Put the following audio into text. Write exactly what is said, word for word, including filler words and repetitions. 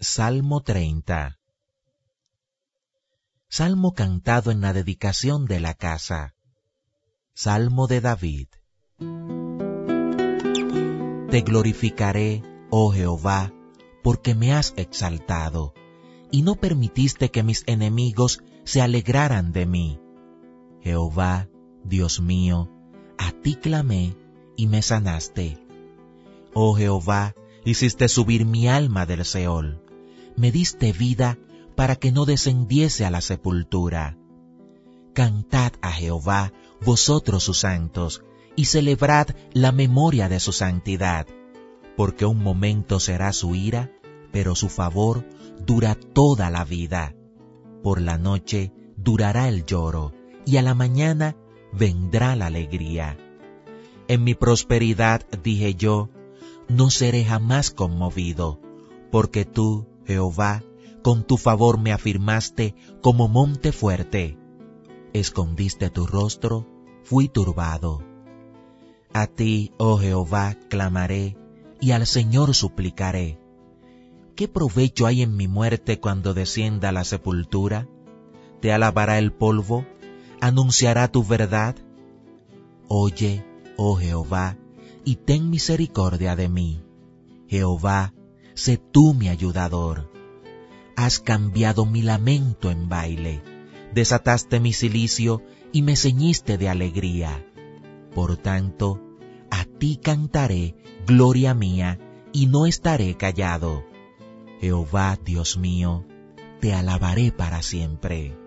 Salmo treinta. Salmo cantado en la dedicación de la casa. Salmo de David. Te glorificaré, oh Jehová, porque me has exaltado, y no permitiste que mis enemigos se alegraran de mí. Jehová, Dios mío, a ti clamé y me sanaste. Oh Jehová, hiciste subir mi alma del Seol, me diste vida para que no descendiese a la sepultura. Cantad a Jehová, vosotros sus santos, y celebrad la memoria de su santidad, porque un momento será su ira, pero su favor dura toda la vida. Por la noche durará el lloro, y a la mañana vendrá la alegría. En mi prosperidad dije yo, no seré jamás conmovido, porque tú, Jehová, con tu favor me afirmaste como monte fuerte. Escondiste tu rostro, fui turbado. A ti, oh Jehová, clamaré, y al Señor suplicaré. ¿Qué provecho hay en mi muerte cuando descienda a la sepultura? ¿Te alabará el polvo? ¿Anunciará tu verdad? Oye, oh Jehová, y ten misericordia de mí. Jehová, sé tú mi ayudador. Has cambiado mi lamento en baile, desataste mi cilicio y me ceñiste de alegría. Por tanto, a ti cantaré, gloria mía, y no estaré callado. Jehová, Dios mío, te alabaré para siempre.